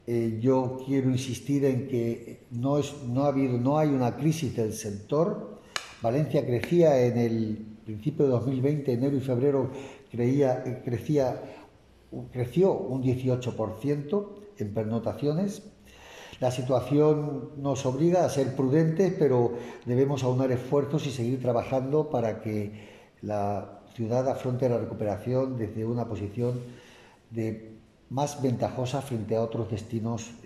Yo quiero insistir en que no hay una crisis del sector. Valencia crecía en el principio de 2020, enero y febrero, creció un 18% en pernotaciones. La situación nos obliga a ser prudentes, pero debemos aunar esfuerzos y seguir trabajando para que la ciudad afronte la recuperación desde una posición más ventajosa frente a otros destinos